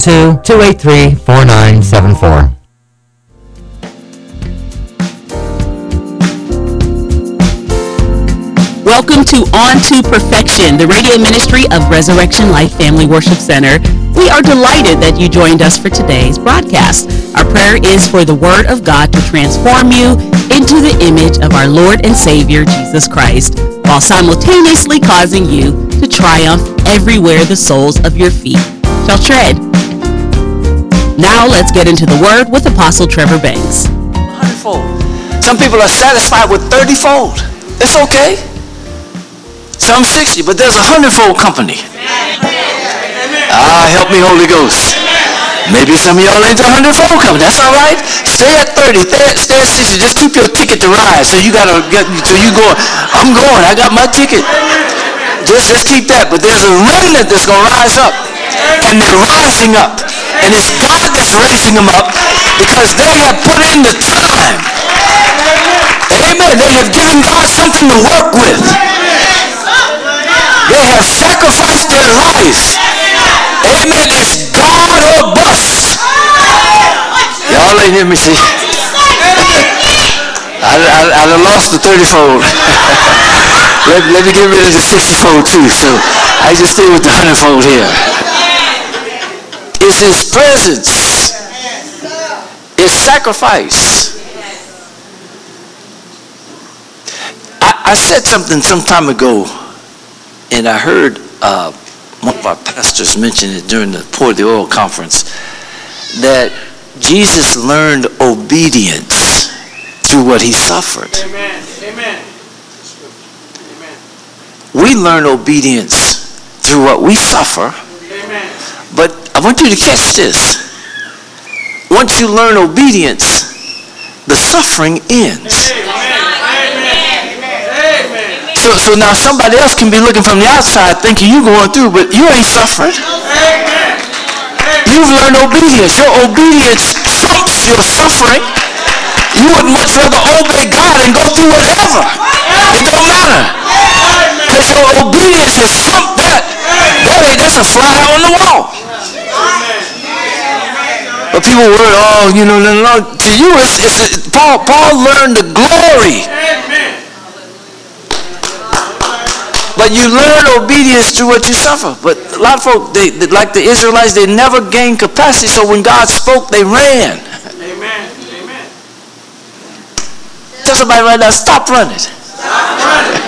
283-4974. Welcome to On to Perfection, the radio ministry of Resurrection Life Family Worship Center. We are delighted that you joined us for today's broadcast. Our prayer is for the Word of God to transform you into the image of our Lord and Savior, Jesus Christ, while simultaneously causing you to triumph everywhere the soles of your feet shall tread. Now let's get into the Word with Apostle Trevor Banks. 100-fold. Some people are satisfied with 30-fold. It's okay. Some 60, but there's a 100-fold company. Help me, Holy Ghost. Maybe some of y'all ain't the 100-fold company. That's all right. Stay at 30. Stay at 60. Just keep your ticket to ride. So you gotta get. So you go. I'm going. I got my ticket. Just keep that. But there's a remnant that's gonna rise up, and they're rising up, and it's God that's raising them up because they have put in the time. Amen. They have given God something to work with. They have sacrificed their life. Amen. It's God or bust. Y'all ain't hear me, see? I'd have lost the 30-fold. let me get rid of the 60-fold too. So I just stay with the 100-fold here. It's His presence. It's sacrifice. I said something some time ago, and I heard one of our pastors mention it during the Pour the Oil conference, that Jesus learned obedience through what He suffered. Amen. Amen. Amen. We learn obedience through what we suffer. Amen. But I want you to catch this. Once you learn obedience, the suffering ends. So now somebody else can be looking from the outside thinking you're going through, but you ain't suffering. You've learned obedience. Your obedience trumps your suffering. You would much rather obey God and go through whatever. It don't matter. Because your obedience has trumped that. That's a fly on the wall. But people worry, no. To you, Paul learned the glory. But you learn obedience through what you suffer. But a lot of folk, they like the Israelites, they never gained capacity. So when God spoke, they ran. Amen. Amen. Tell somebody right now, stop running. Stop running.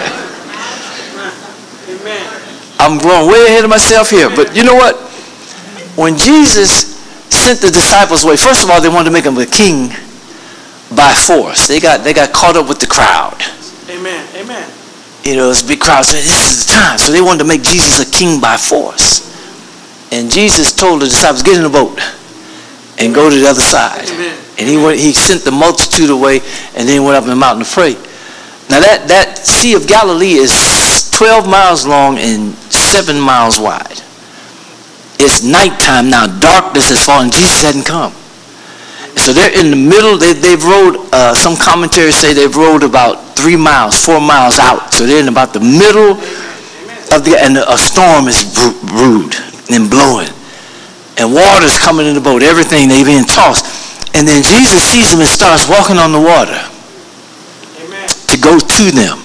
Amen. I'm going way ahead of myself here. But you know what? When Jesus sent the disciples away, first of all, they wanted to make him a king by force. They got caught up with the crowd. Amen. Amen. It's a big crowd saying, this is the time. So they wanted to make Jesus a king by force. And Jesus told the disciples, get in the boat and go to the other side. Amen. And he sent the multitude away, and then went up in the mountain to pray. Now that Sea of Galilee is 12 miles long and 7 miles wide. It's nighttime now. Darkness has fallen. Jesus hadn't come. So they're in the middle. They've rowed, some commentaries say they've rowed about 4 miles out. So they're in about the middle of and a storm is brewed and blowing. And water's coming in the boat. Everything, they've been tossed. And then Jesus sees them and starts walking on the water to go to them.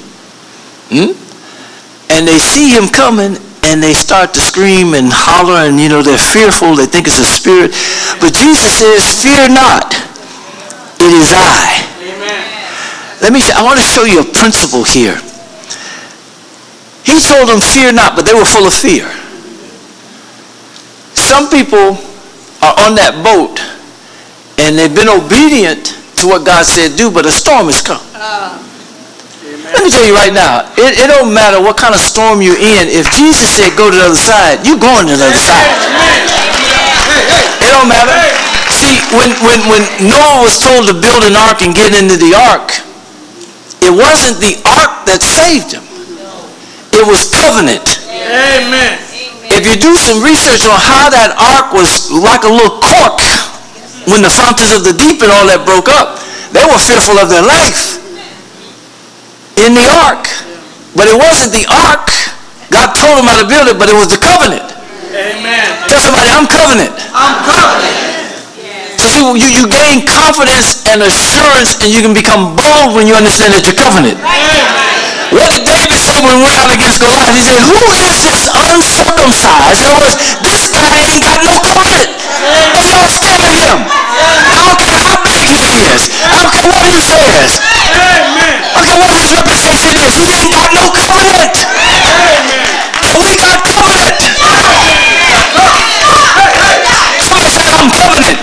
And they see him coming, and they start to scream and holler, and they're fearful. They think it's a spirit. But Jesus says, fear not, it is I. I want to show you a principle here. He told them, fear not, but they were full of fear. Some people are on that boat, and they've been obedient to what God said do, but a storm has come. Let me tell you right now, it don't matter what kind of storm you're in. If Jesus said go to the other side, you're going to the other side. It don't matter. See, when Noah was told to build an ark and get into the ark, it wasn't the ark that saved him. It was covenant. Amen. If you do some research on how that ark was like a little cork when the fountains of the deep and all that broke up, they were fearful of their life in the ark. But it wasn't the ark. God told them how to build it, but it was the covenant. Amen. Tell somebody, I'm covenant. I'm covered. So see, you gain confidence and assurance, and you can become bold when you understand that you're covenant. What did David say when we went out against Goliath? He said, who is this uncircumcised? In other words, this guy ain't got no covenant. And y'all scared of him. I don't care how big he is. I don't care what he says. I don't care what his reputation is. He ain't got no covenant. And we got covenant. Somebody said, I'm covenant.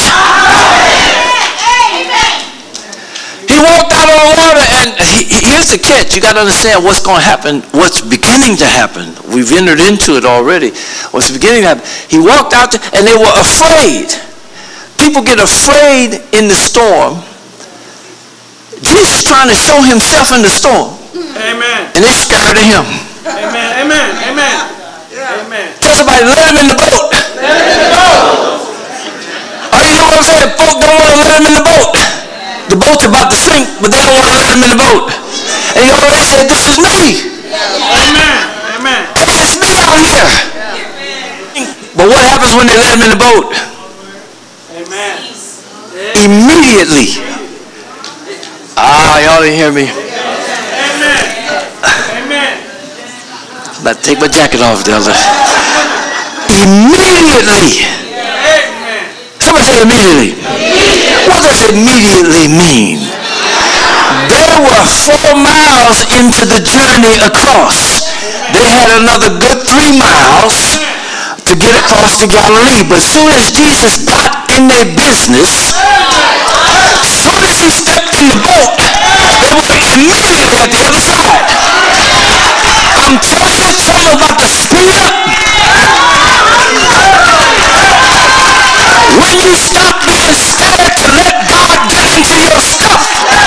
He walked out on the water, and here's the catch. You got to understand what's going to happen, what's beginning to happen. We've entered into it already. What's beginning to happen. He walked out there, and they were afraid. People get afraid in the storm. Jesus trying to show himself in the storm. Amen. And they're scared of him. Amen. Amen. Amen. Amen. Tell somebody, let him in the boat. Let him in the boat. Oh, you know what I'm saying? Folk don't want to let him in the boat. The boat's about to sink, but they don't want to let him in the boat. And he already said, this is me. Amen. Amen. It's me out here. But what happens when they let him in the boat? Amen. Immediately. Y'all didn't hear me. Amen. Amen. I'm about to take my jacket off, Delta. Immediately. Amen. Somebody say immediately. What does immediately mean? They were 4 miles into the journey across. They had another good 3 miles to get across to Galilee. But as soon as Jesus got in their business, as soon as he stepped in the boat, they were immediately at the other side. I'm telling you something about the speed up. When you stop being scared to let God get into your stuff.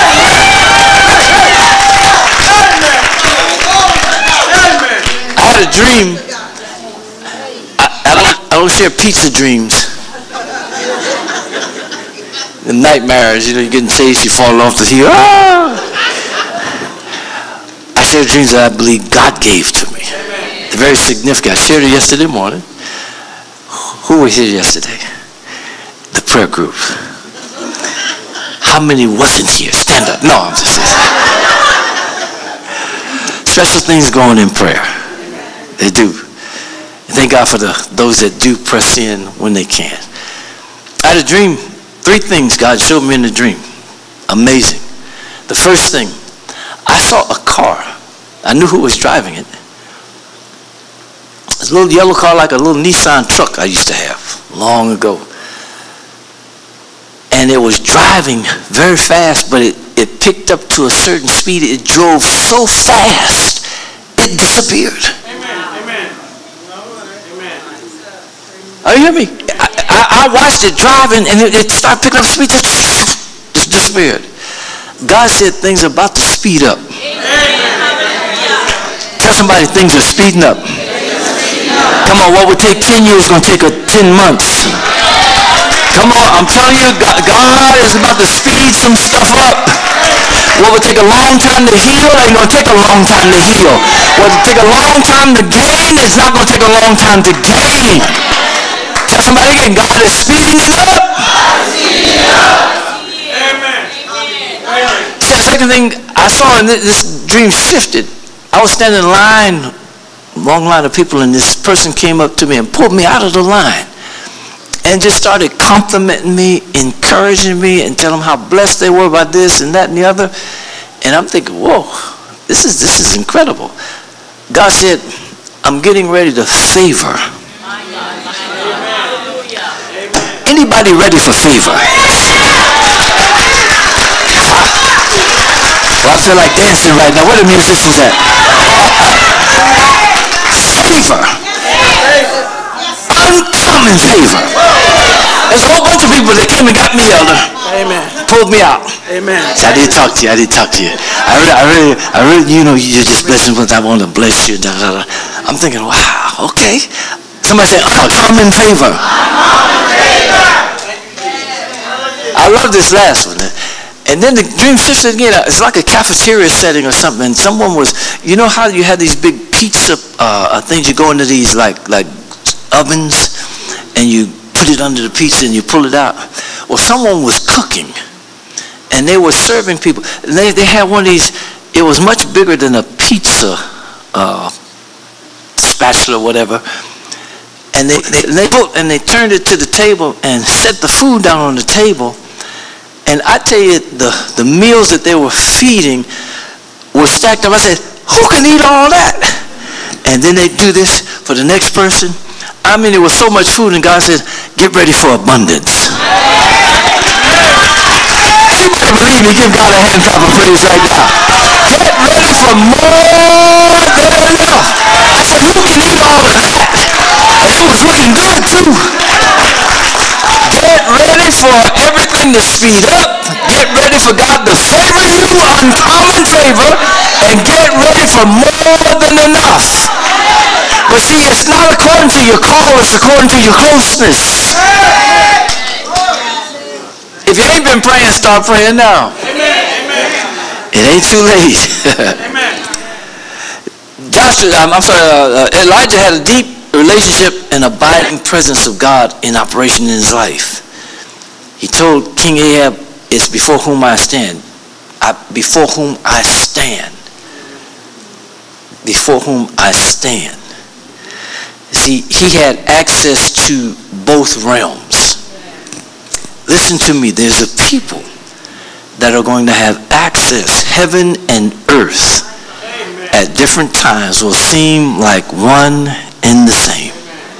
I had a dream. I don't share pizza dreams. The nightmares, you're getting chased, you fall off the hill. I share dreams that I believe God gave to me. They're very significant. I shared it yesterday morning. Who was here yesterday? The prayer group. How many wasn't here? Stand up. No, I'm just saying. Special things going in prayer. They do. And thank God for those that do press in when they can. I had a dream. 3 things God showed me in the dream. Amazing. The first thing, I saw a car. I knew who was driving it. It's a little yellow car like a little Nissan truck I used to have long ago. And it was driving very fast, but it picked up to a certain speed. It drove so fast, it disappeared. Amen. Amen. Amen. Are you hear me? I watched it driving, and it started picking up speed. Just disappeared. God said things are about to speed up. Tell somebody things are speeding up. Come on, what would take 10 years is going to take 10 months. Come on, I'm telling you, God is about to speed some stuff up. What would take a long time to heal ain't going to take a long time to heal. What would take a long time to gain is not going to take a long time to gain. Tell somebody again, God is speeding it up. Amen. See, the second thing I saw in this dream shifted. I was standing in line, long line of people, and this person came up to me and pulled me out of the line and just started complimenting me, encouraging me, and telling them how blessed they were by this and that and the other. And I'm thinking, whoa, this is incredible. God said, I'm getting ready to favor. Anybody ready for favor? Well, I feel like dancing right now. Where the musicians at? Favor. Uncommon favor. There's a whole bunch of people that came and got me, Elder. Amen. Pulled me out. Amen. So I didn't talk to you. I really, you know, you're just blessing because I want to bless you. Da, da, da. I'm thinking, wow, okay. Somebody say, uncommon favor. I love this last one. And then the dream shifted again. It's like a cafeteria setting or something. And someone was, you know how you have these big pizza things, you go into these like ovens and you put put it under the pizza and you pull it out. Well, someone was cooking, and they were serving people. And they had one of these, it was much bigger than a pizza spatula or whatever. And they turned it to the table and set the food down on the table. And I tell you, the meals that they were feeding were stacked up. I said, who can eat all that? And then they do this for the next person. I mean, there was so much food, and God said, get ready for abundance. You better believe me, give God a hand clap of praise right now. Get ready for more than enough. I said, who can eat all of that? And it was looking good, too. Get ready for everything to speed up. Get ready for God to favor you, uncommon favor, and get ready for more than enough. But see, it's not according to your call, it's according to your closeness. If you ain't been praying, start praying now. It ain't too late. Elijah had a deep relationship and abiding presence of God in operation in his life. He told King Ahab, it's before whom I stand. Before whom I stand. Before whom I stand. See, he had access to both realms. Listen to me, there's a people that are going to have access. Heaven and earth at different times will seem like one and the same.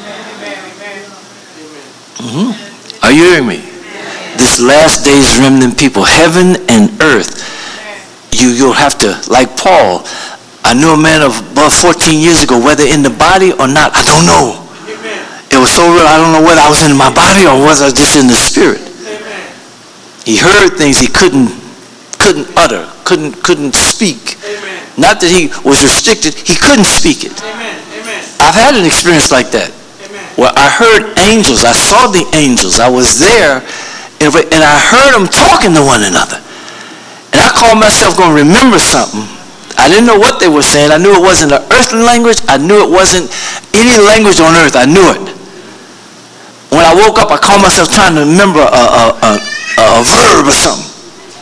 Are you hearing me? This last days remnant people, heaven and earth, you'll have to, like Paul, I knew a man of above 14 years ago, whether in the body or not, I don't know. It was so real, I don't know whether I was in my body or was I just in the spirit. He heard things he couldn't utter, couldn't speak. Not that he was restricted, he couldn't speak it. I've had an experience like that, where I heard angels, I saw the angels, I was there, and I heard them talking to one another. And I called myself going to remember something. I didn't know what they were saying. I knew it wasn't an earthly language. I knew it wasn't any language on earth. I knew it. When I woke up, I called myself trying to remember a verb or something.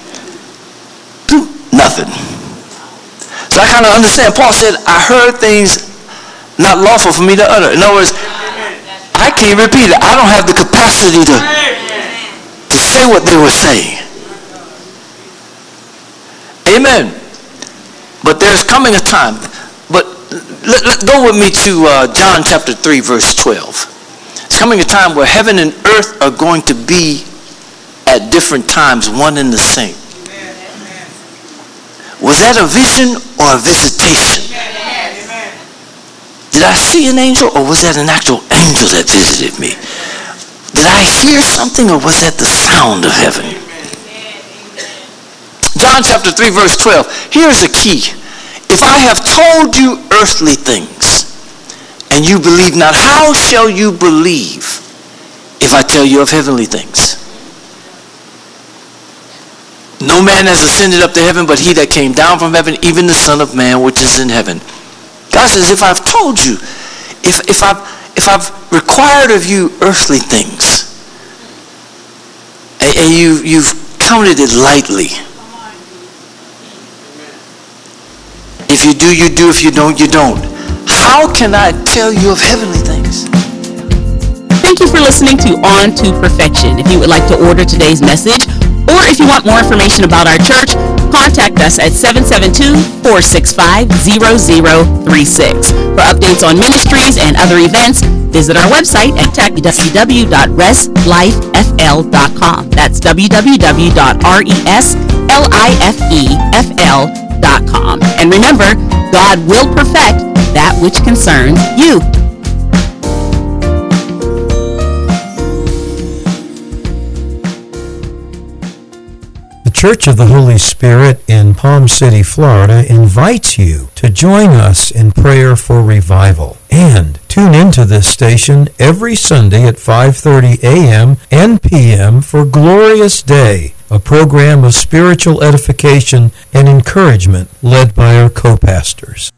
Nothing. So I kind of understand. Paul said, I heard things not lawful for me to utter. In other words, I can't repeat it. I don't have the capacity to say what they were saying. Amen. But there's coming a time. But go with me to John chapter 3, verse 12. It's coming a time where heaven and earth are going to be at different times, one and the same. Was that a vision or a visitation? Did I see an angel, or was that an actual angel that visited me? Did I hear something, or was that the sound of heaven? John chapter 3, verse 12. Here's a key. If I have told you earthly things, and you believe not, how shall you believe if I tell you of heavenly things? No man has ascended up to heaven but he that came down from heaven, even the Son of Man which is in heaven. God says, if I've told you, if I've required of you earthly things, and you've counted it lightly. If you do, you do. If you don't, you don't. How can I tell you of heavenly things? Thank you for listening to On to Perfection. If you would like to order today's message, or if you want more information about our church, contact us at 772-465-0036. For updates on ministries and other events, visit our website at www.reslifefl.com. That's www.reslifefl.com. And remember, God will perfect that which concerns you. The Church of the Holy Spirit in Palm City, Florida invites you to join us in prayer for revival. And tune into this station every Sunday at 5:30 a.m. and p.m. for Glorious Day, a program of spiritual edification and encouragement led by our co-pastors.